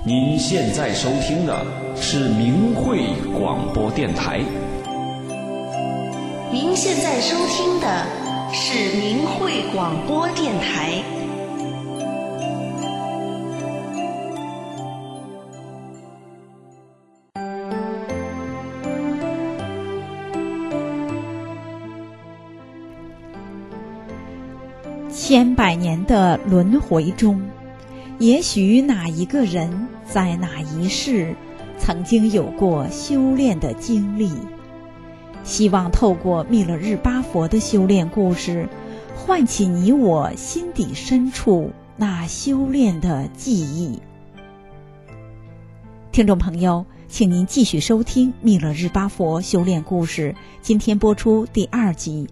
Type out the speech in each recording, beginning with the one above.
您现在收听的是明慧广播电台。 您现在收听的是明慧广播电台。 千百年的轮回中，也许哪一个人在哪一世曾经有过修炼的经历，希望透过密勒日巴佛的修炼故事，唤起你我心底深处那修炼的记忆。听众朋友，请您继续收听密勒日巴佛修炼故事，今天播出第2集。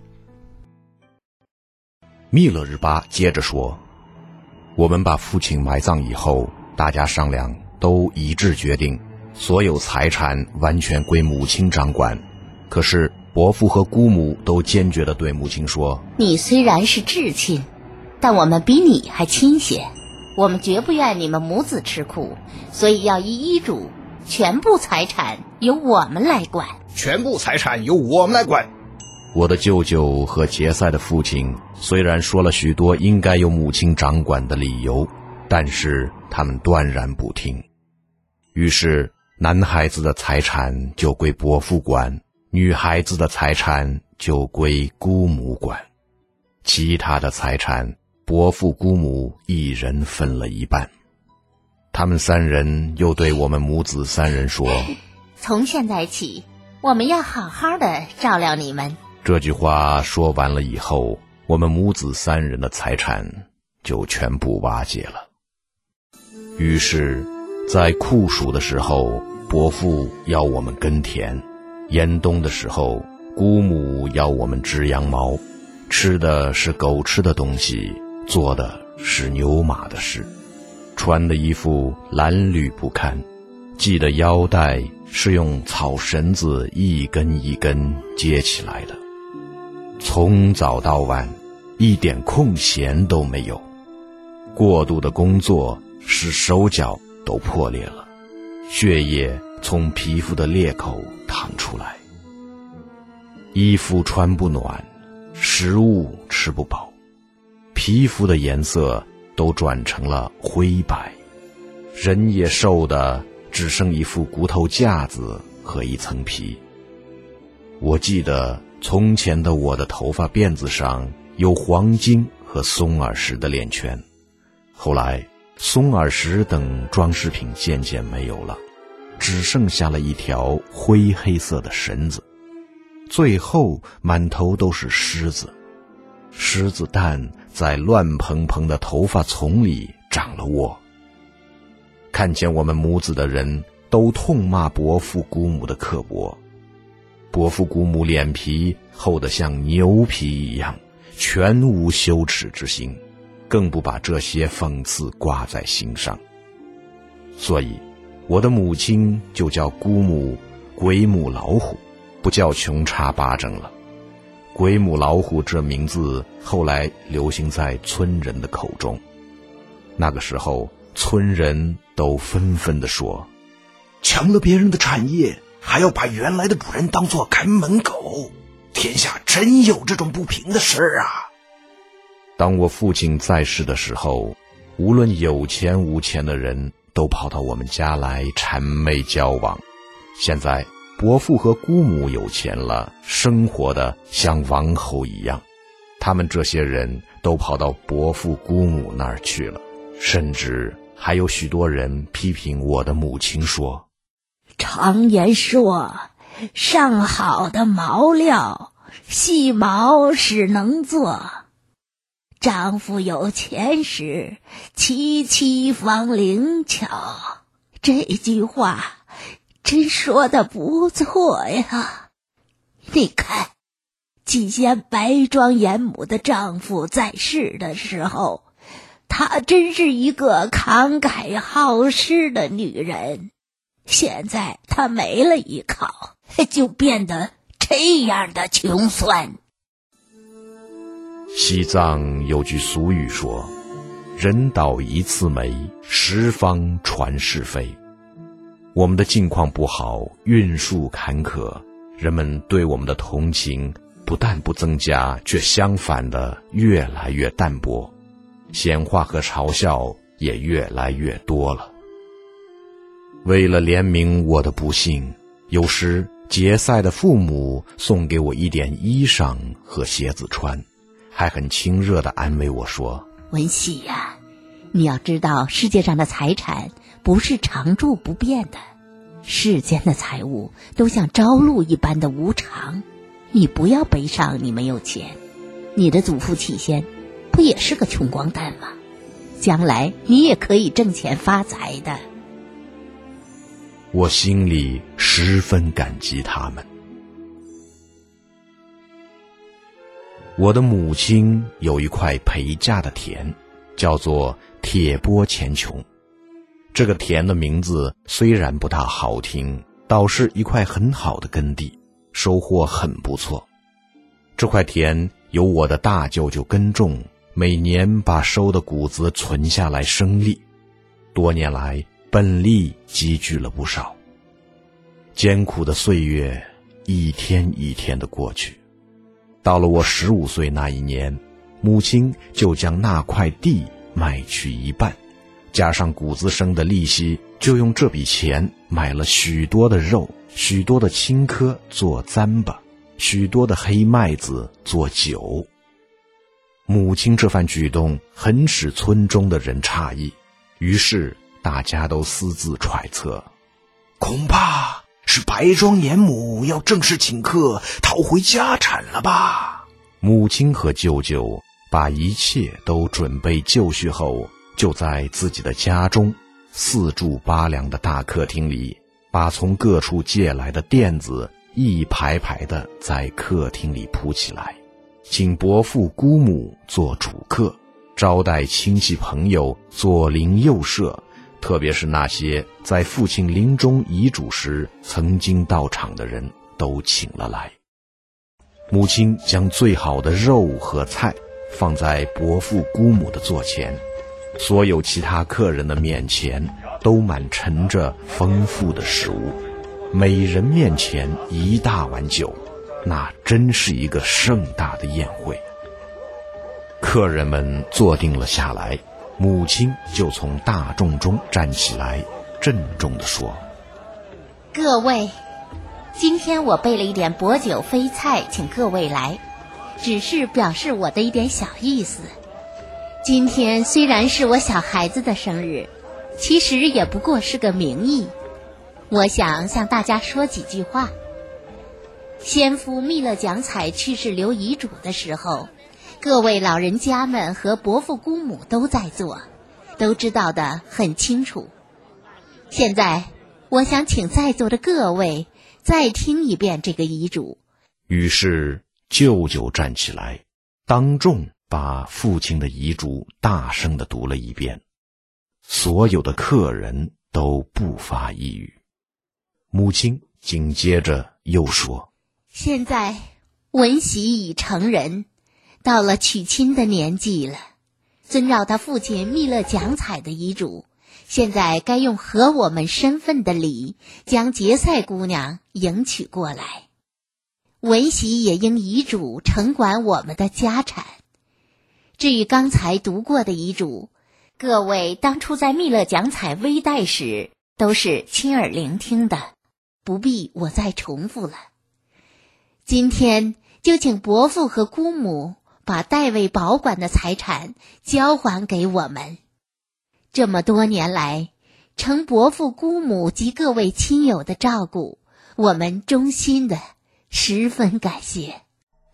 密勒日巴接着说，我们把父亲埋葬以后，大家商量都一致决定，所有财产完全归母亲掌管。可是伯父和姑母都坚决地对母亲说， 你虽然是至亲，但我们比你还亲些，我们绝不愿你们母子吃苦，所以要依医嘱，全部财产由我们来管。 全部财产由我们来管。 我的舅舅和杰赛的父亲虽然说了许多应该由母亲掌管的理由，但是他们断然不听。于是男孩子的财产就归伯父管，女孩子的财产就归姑母管，其他的财产伯父姑母一人分了一半。他们3人又对我们母子3人说， 从现在起，我们要好好的照料你们。 这句话说完了以后，我们母子3人的财产就全部瓦解了。于是在酷暑的时候，伯父要我们耕田，严冬的时候，姑母要我们织羊毛，吃的是狗吃的东西，做的是牛马的事，穿的衣服褴褛不堪，系的腰带是用草绳子一根一根接起来的，从早到晚一点空闲都没有。过度的工作使手脚都破裂了，血液从皮肤的裂口淌出来，衣服穿不暖，食物吃不饱，皮肤的颜色都转成了灰白，人也瘦的只剩一副骨头架子和一层皮。我记得从前的我的头发辫子上有黄金和松耳石的链圈，后来松耳石等装饰品渐渐没有了，只剩下了一条灰黑色的绳子，最后满头都是虱子。虱子蛋在乱蓬蓬的头发丛里长了窝。看见我们母子的人都痛骂伯父姑母的刻薄，伯父姑母脸皮厚得像牛皮一样，全无羞耻之心，更不把这些讽刺挂在心上。所以我的母亲就叫姑母鬼母老虎，不叫穷叉巴掌了。鬼母老虎这名字后来流行在村人的口中。那个时候村人都纷纷地说， 抢了别人的产业，还要把原来的主人当作看门狗，天下真有这种不平的事啊！ 当我父亲在世的时候，无论有钱无钱的人都跑到我们家来谄媚交往。现在伯父和姑母有钱了，生活的像王侯一样，他们这些人都跑到伯父姑母那儿去了，甚至还有许多人批评我的母亲说， 常言说，上好的毛料，细毛使能做。丈夫有钱时，妻妻方灵巧。这句话真说得不错呀。你看，季贤白庄严母的丈夫在世的时候，她真是一个慷慨好施的女人。现在她没了依靠，就变得这样的穷酸。 西藏有句俗语说， 人倒一次霉，十方传是非。我们的境况不好，运数坎坷，人们对我们的同情不但不增加，却相反的越来越淡薄，闲话和嘲笑也越来越多了。为了怜悯我的不幸，有时结赛的父母送给我一点衣裳和鞋子穿，还很亲热地安慰我说： 文喜呀，你要知道世界上的财产不是常住不变的，世间的财物都像朝露一般的无常，你不要悲伤你没有钱，你的祖父起先不也是个穷光蛋吗？将来你也可以挣钱发财的。 我心里十分感激他们。我的母亲有一块陪嫁的田，叫做铁钵前穷。这个田的名字虽然不大好听，倒是一块很好的耕地，收获很不错。这块田由我的大舅舅耕种，每年把收的谷子存下来生利，多年来本利积聚了不少。艰苦的岁月一天一天的过去，到了我15岁那一年，母亲就将那块地卖去一半，加上谷子生的利息，就用这笔钱买了许多的肉，许多的青稞做糌粑，许多的黑麦子做酒。母亲这番举动很使村中的人诧异，于是大家都私自揣测， 恐怕是白庄严母要正式请客讨回家产了吧。 母亲和舅舅把一切都准备就绪后，就在自己的家中4柱8梁的大客厅里，把从各处借来的垫子一排排的在客厅里铺起来，请伯父姑母做主客，招待亲戚朋友左邻右舍，特别是那些在父亲临终遗嘱时曾经到场的人都请了来。母亲将最好的肉和菜放在伯父姑母的座前，所有其他客人的面前都满陈着丰富的食物，每人面前一大碗酒，那真是一个盛大的宴会。客人们坐定了下来，母亲就从大众中站起来，郑重地说： 各位，今天我备了一点薄酒飞菜请各位来，只是表示我的一点小意思。今天虽然是我小孩子的生日，其实也不过是个名义。我想向大家说几句话。先夫密勒蒋彩去世留遗嘱的时候，各位老人家们和伯父姑母都在座，都知道得很清楚。现在我想请在座的各位再听一遍这个遗嘱。 于是舅舅站起来，当众把父亲的遗嘱大声地读了一遍，所有的客人都不发一语。母亲紧接着又说： 现在文喜已成人，到了娶亲的年纪了，遵照他父亲密勒蒋彩的遗嘱，现在该用合我们身份的礼，将结赛姑娘迎娶过来。文喜也应遗嘱承管我们的家产。至于刚才读过的遗嘱，各位当初在密勒蒋彩危殆时都是亲耳聆听的，不必我再重复了。今天就请伯父和姑母把代为保管的财产交还给我们。这么多年来，承伯父姑母及各位亲友的照顾，我们衷心的十分感谢。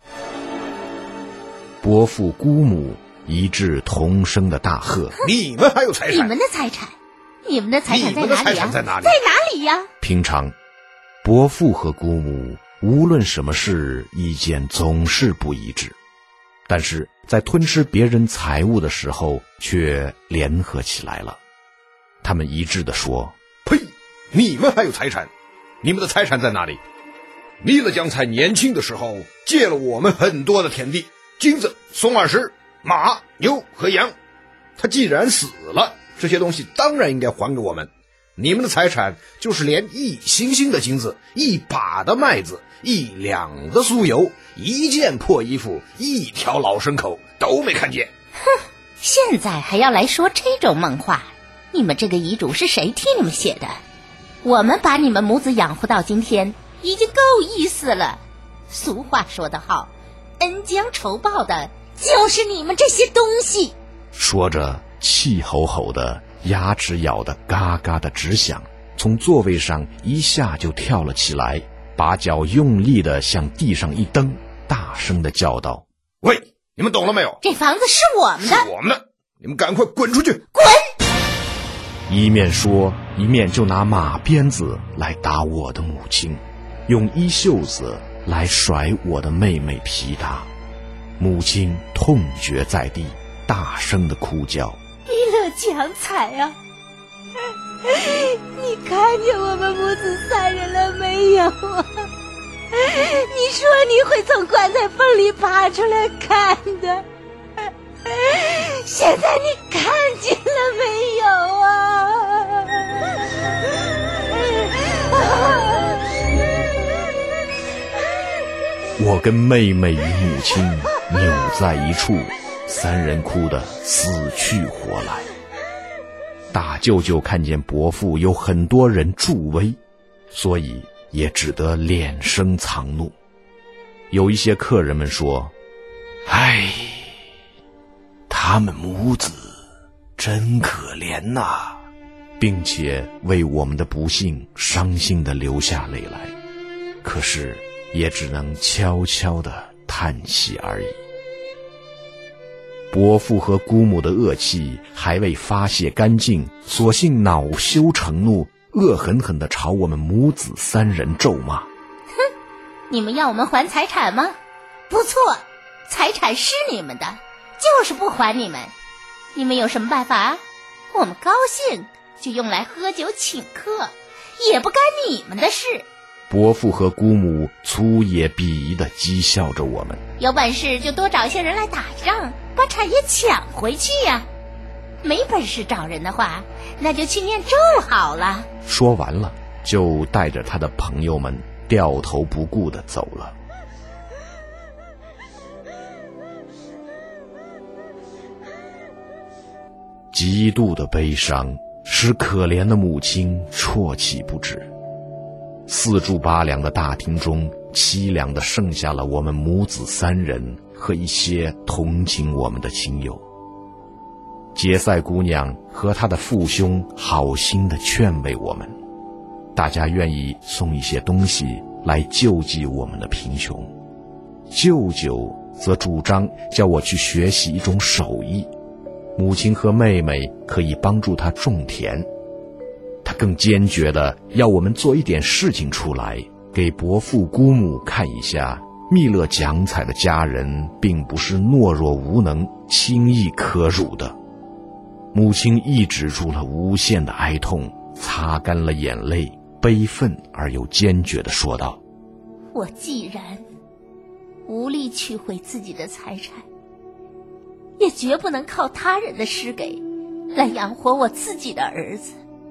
伯父姑母一致同声的大喝： 你们还有财产？ 你们的财产？你们的财产在哪里啊？ 在哪里？ 在哪里呀？ 平常伯父和姑母无论什么事意见总是不一致，但是在吞噬别人财物的时候却联合起来了。他们一致地说： 呸！你们还有财产？你们的财产在哪里？密勒蒋彩年轻的时候借了我们很多的田地，金子、松耳石、马、牛和羊， 他既然死了，这些东西当然应该还给我们。你们的财产就是连1星星的金子、1把的麦子、1两的酥油、1件破衣服、1条老牲口都没看见。 哼，现在还要来说这种梦话？你们这个遗嘱是谁替你们写的？我们把你们母子养活到今天已经够意思了。俗话说得好，恩将仇报的就是你们这些东西。 说着气吼吼的，牙齿咬得嘎嘎的直响，从座位上一下就跳了起来，把脚用力地向地上一蹬，大声地叫道： 喂，你们懂了没有？ 这房子是我们的， 是我们的，你们赶快滚出去！ 滚！ 一面说，一面就拿马鞭子来打我的母亲，用衣袖子来甩我的妹妹皮达。母亲痛绝在地，大声地哭叫： 弥勒讲彩啊，你看见我们母子3人了没有啊？你说你会从棺材缝里爬出来看的，现在你看见了没有啊？ 我跟妹妹与母亲扭在一处，3人哭得死去活来。大舅舅看见伯父有很多人助威，所以也只得敛声藏怒。有一些客人们说： 唉，他们母子真可怜呐， 并且为我们的不幸伤心地流下泪来，可是也只能悄悄地叹息而已。伯父和姑母的恶气还未发泄干净，索性恼羞成怒，恶狠狠地朝我们母子3人咒骂： 哼，你们要我们还财产吗？不错，财产是你们的，就是不还你们。你们有什么办法啊？我们高兴就用来喝酒请客，也不干你们的事。 伯父和姑母粗野鄙夷地讥笑着我们： 有本事就多找一些人来打仗，把产业抢回去呀！没本事找人的话，那就去念咒好了。 说完了，就带着他的朋友们掉头不顾地走了。极度的悲伤使可怜的母亲啜泣不止。4住8两的大厅中，凄凉地剩下了我们母子3人和一些同情我们的亲友。杰赛姑娘和她的父兄好心地劝慰我们，大家愿意送一些东西来救济我们的贫穷。舅舅则主张叫我去学习一种手艺，母亲和妹妹可以帮助他种田。他更坚决地要我们做一点事情出来，给伯父姑母看一下，弥勒讲彩的家人并不是懦弱无能、轻易可辱的。母亲抑制住了无限的哀痛，擦干了眼泪，悲愤而又坚决地说道： 我既然无力取回自己的财产，也绝不能靠他人的施给来养活我自己的儿子。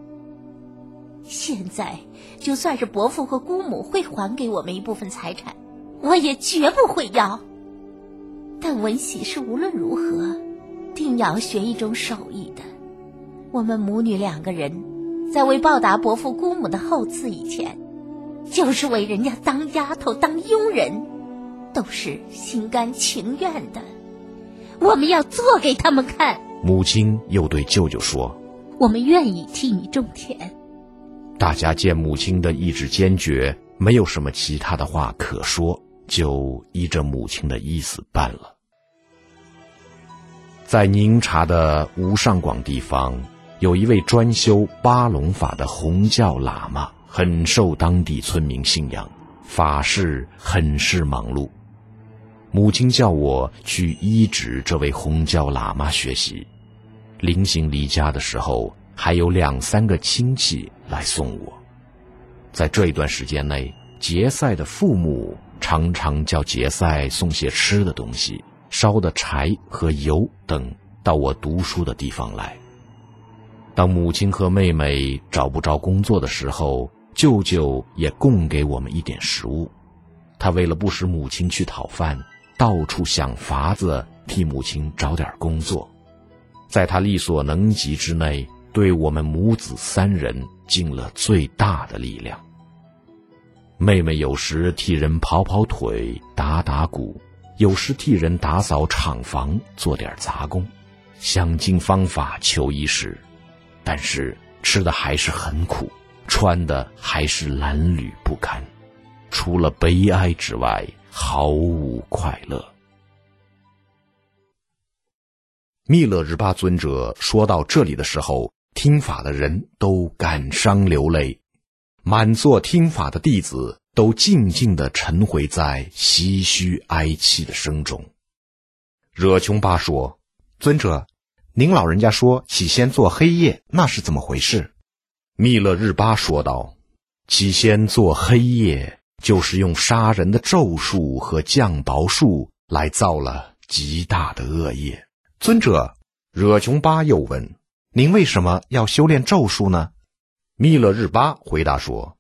现在就算是伯父和姑母会还给我们一部分财产，我也绝不会要。但文喜是无论如何定要学一种手艺的。我们母女2个人在为报答伯父姑母的厚赐以前，就是为人家当丫头当佣人，都是心甘情愿的。我们要做给他们看。 母亲又对舅舅说： 我们愿意替你种田。 大家见母亲的意志坚决，没有什么其他的话可说，就依着母亲的意思办了。在宁察的无上广地方，有一位专修巴龙法的红教喇嘛，很受当地村民信仰，法事很是忙碌。母亲叫我去依止这位红教喇嘛学习。临行离家的时候，还有2、3个亲戚来送我。在这一段时间内，杰赛的父母常常叫杰赛送些吃的东西，烧的柴和油等到我读书的地方来。当母亲和妹妹找不着工作的时候，舅舅也供给我们一点食物。他为了不使母亲去讨饭，到处想法子替母亲找点工作，在他力所能及之内，对我们母子3人尽了最大的力量。妹妹有时替人跑跑腿、打打鼓，有时替人打扫厂房，做点杂工，想尽方法求衣食，但是吃的还是很苦，穿的还是褴褛不堪，除了悲哀之外，毫无快乐。密勒日巴尊者说到这里的时候，听法的人都感伤流泪，满座听法的弟子都静静地沉回在唏嘘哀泣的声中。惹琼巴说：尊者，您老人家说起先做黑夜，那是怎么回事？密勒日巴说道：起先做黑夜，就是用杀人的咒术和降雹术来造了极大的恶业。尊者，惹琼巴又问：您为什么要修炼咒术呢？密勒日巴回答说：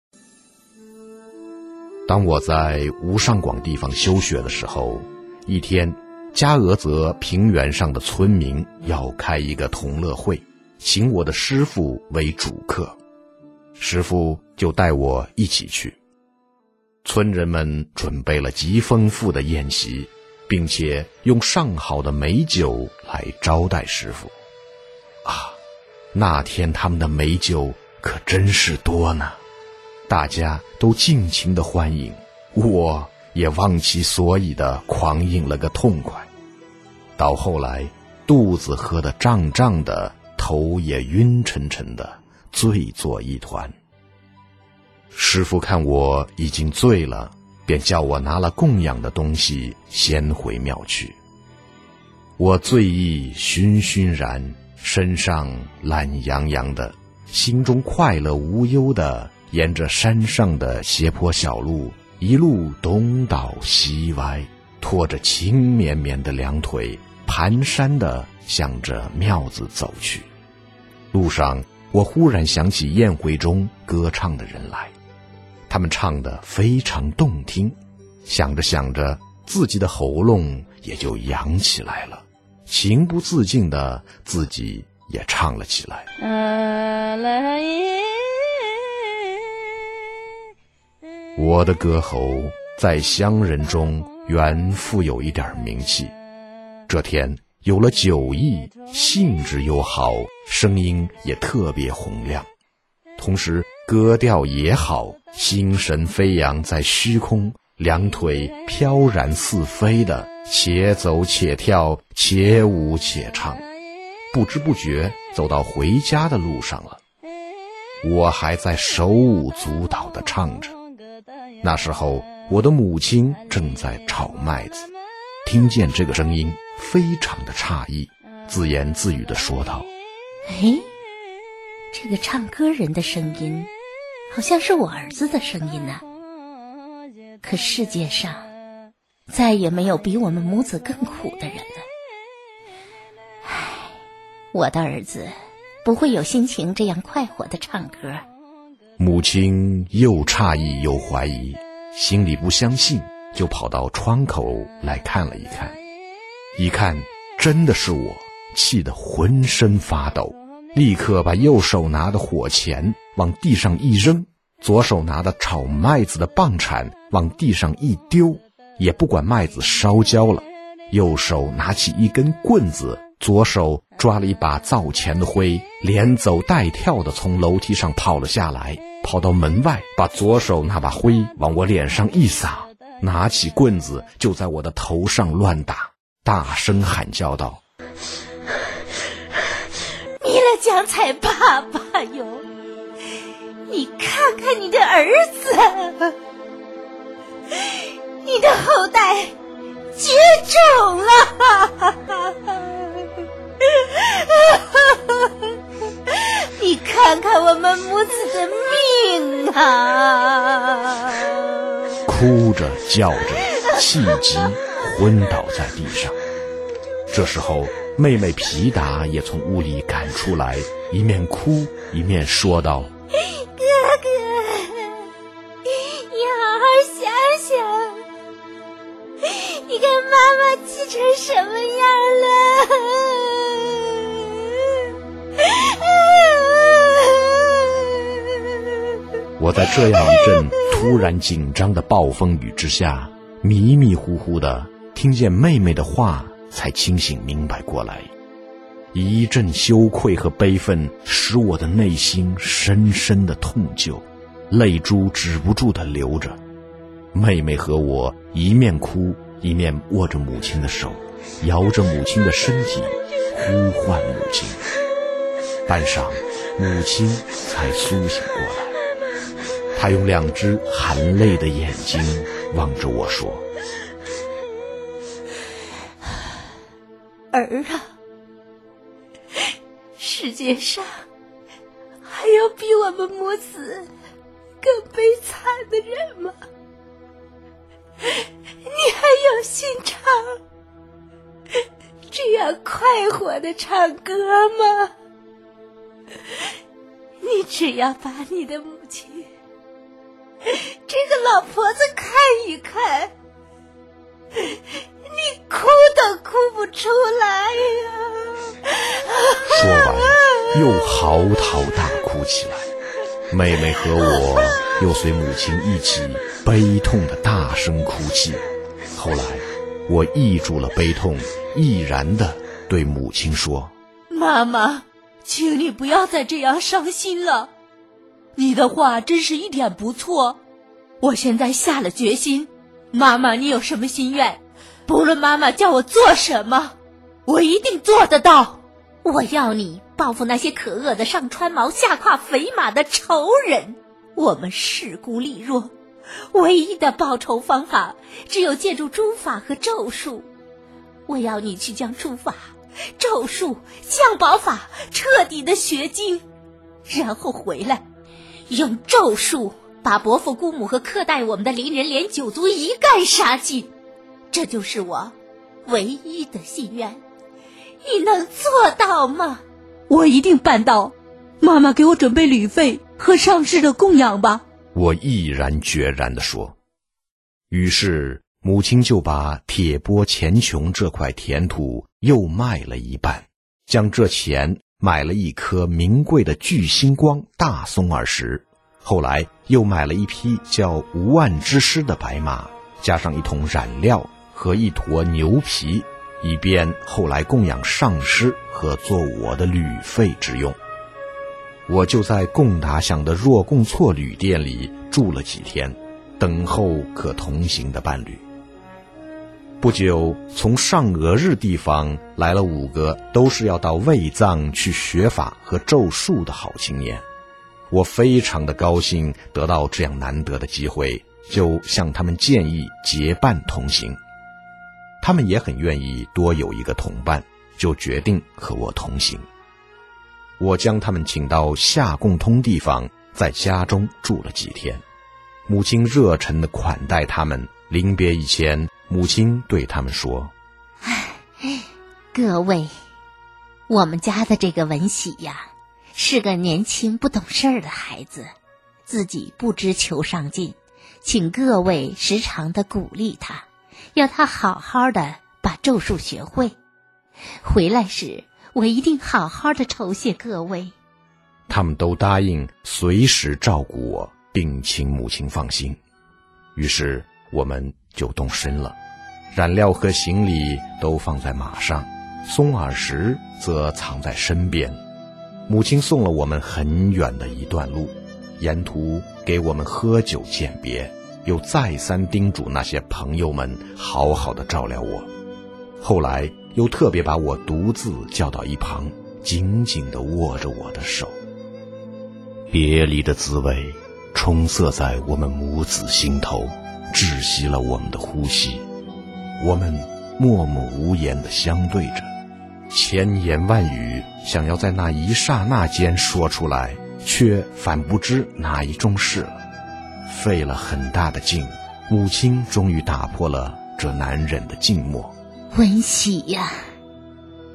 当我在无上广地方修学的时候，一天加俄泽平原上的村民要开一个同乐会，请我的师父为主客，师父就带我一起去。村人们准备了极丰富的宴席，并且用上好的美酒来招待师父。那天他们的美酒可真是多呢，大家都尽情的欢迎，我也忘其所以的狂饮了个痛快。到后来，肚子喝得胀胀的，头也晕沉沉的，醉作一团。师父看我已经醉了，便叫我拿了供养的东西先回庙去。我醉意醺醺然，身上懒洋洋的，心中快乐无忧的，沿着山上的斜坡小路一路东倒西歪，拖着轻绵绵的两腿，蹒跚地向着庙子走去。路上，我忽然想起宴会中歌唱的人来，他们唱得非常动听，想着想着，自己的喉咙也就扬起来了，情不自禁的自己也唱了起来。我的歌喉在乡人中原富有一点名气，这天有了酒意，兴致又好，声音也特别洪亮，同时歌调也好，心神飞扬在虚空，两腿飘然似飞的，且走且跳，且舞且唱，不知不觉走到回家的路上了。我还在手舞足蹈地唱着。那时候我的母亲正在炒麦子，听见这个声音，非常的诧异，自言自语地说道： 这个唱歌人的声音好像是我儿子的声音呢。可世界上再也没有比我们母子更苦的人了。我的儿子不会有心情这样快活地唱歌。 母亲又诧异又怀疑，心里不相信，就跑到窗口来看了一看。一看真的是我，气得浑身发抖，立刻把右手拿的火钳往地上一扔，左手拿的炒麦子的棒铲往地上一丢，也不管麦子烧焦了，右手拿起一根棍子，左手抓了一把灶前的灰，连走带跳的从楼梯上跑了下来，跑到门外，把左手那把灰往我脸上一撒，拿起棍子就在我的头上乱打，大声喊叫道： 弥勒江才爸爸哟，你看看你的儿子，你的后代绝种了，你看看我们母子的命啊！ 哭着叫着，气急昏倒在地上。这时候妹妹皮达也从屋里赶出来，一面哭一面说道： 哥哥，你好好想想，你看妈妈气成什么样了。 我在这样一阵突然紧张的暴风雨之下，迷迷糊糊的听见妹妹的话，才清醒明白过来。一阵羞愧和悲愤使我的内心深深的痛疚，泪珠止不住的流着。妹妹和我一面哭一面握着母亲的手，摇着母亲的身体，呼唤母亲。半晌，母亲才苏醒过来，她用2只含泪的眼睛望着我说： 儿啊，世界上还有比我们母子更悲惨的人吗？你还有心肠这样快活的唱歌吗？你只要把你的母亲这个老婆子看一看，你哭都哭不出来呀！ 说完又嚎啕大哭起来。妹妹和我又随母亲一起悲痛的大声哭泣。后来我抑住了悲痛，毅然地对母亲说： 妈妈，请你不要再这样伤心了，你的话真是一点不错。我现在下了决心，妈妈你有什么心愿，不论妈妈叫我做什么，我一定做得到。我要你报复那些可恶的上穿毛下胯肥马的仇人。我们势孤力弱，唯一的报仇方法只有借助诛法和咒术。我要你去将诛法、咒术、降宝法彻底的学精，然后回来用咒术把伯父姑母和苛待我们的邻人连九族一概杀尽。这就是我唯一的心愿，你能做到吗？ 我一定办到，妈妈给我准备旅费和上师的供养吧。 我毅然决然地说。于是母亲就把铁钵前穷这块田土又卖了一半，将这钱买了一颗名贵的巨星光大松耳石，后来又买了一匹叫无万之师的白马，加上1桶染料和1坨牛皮，以便后来供养上师和做我的旅费之用。我就在贡达乡的若贡措旅店里住了几天，等候可同行的伴侣。不久，从上俄日地方来了5个都是要到卫藏去学法和咒术的好青年。我非常的高兴得到这样难得的机会，就向他们建议结伴同行。他们也很愿意多有一个同伴，就决定和我同行。我将他们请到下贡通地方，在家中住了几天。母亲热忱地款待他们，临别以前，母亲对他们说： 各位，我们家的这个文喜呀，是个年轻不懂事儿的孩子，自己不知求上进，请各位时常地鼓励他，要他好好的把咒术学会。回来时我一定好好的酬谢各位。 他们都答应随时照顾我，并请母亲放心。于是我们就动身了，染料和行李都放在马上，松耳石则藏在身边。母亲送了我们很远的一段路，沿途给我们喝酒饯别，又再三叮嘱那些朋友们好好的照料我。后来又特别把我独自叫到一旁，紧紧地握着我的手。别离的滋味冲塞在我们母子心头，窒息了我们的呼吸。我们默默无言地相对着，千言万语想要在那一刹那间说出来，却反不知哪一种事了。费了很大的劲，母亲终于打破了这难忍的静默。 文喜呀，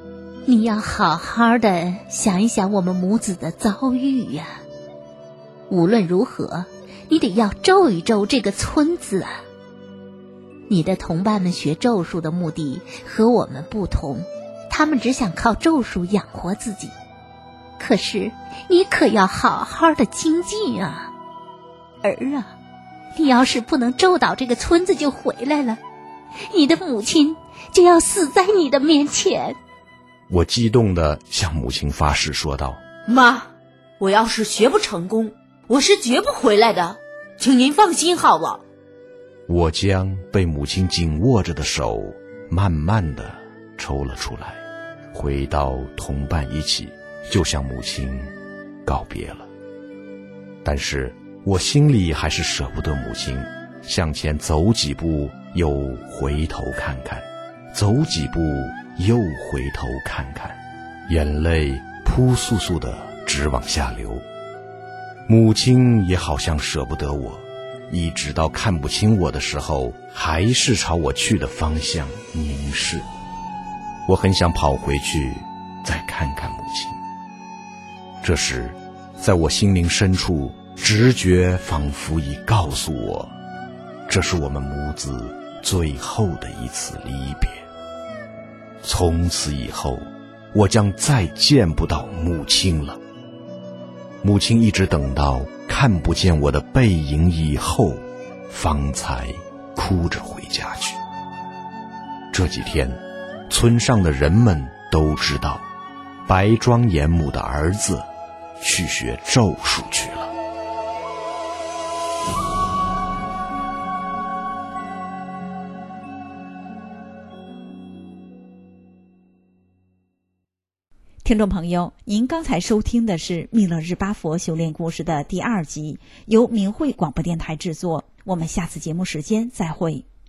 你要好好的想一想我们母子的遭遇呀。无论如何，你得要咒一咒这个村子啊。你的同伴们学咒术的目的和我们不同，他们只想靠咒术养活自己。可是你可要好好的精进啊。儿啊，你要是不能咒倒这个村子就回来了，你的母亲就要死在你的面前。 我激动地向母亲发誓说道： 妈，我要是学不成功，我是绝不回来的，请您放心好了。 我将被母亲紧握着的手慢慢地抽了出来，回到同伴一起，就向母亲告别了。但是我心里还是舍不得母亲，向前走几步又回头看看，走几步又回头看看，眼泪扑簌簌地直往下流。母亲也好像舍不得我，一直到看不清我的时候，还是朝我去的方向凝视。我很想跑回去再看看母亲。这时在我心灵深处，直觉仿佛已告诉我，这是我们母子最后的一次离别。从此以后，我将再见不到母亲了。母亲一直等到看不见我的背影以后，方才哭着回家去。这几天，村上的人们都知道，白庄严母的儿子去学咒术去了。 听众朋友，您刚才收听的是密勒日巴佛修炼故事的第2集，由明慧广播电台制作。我们下次节目时间再会。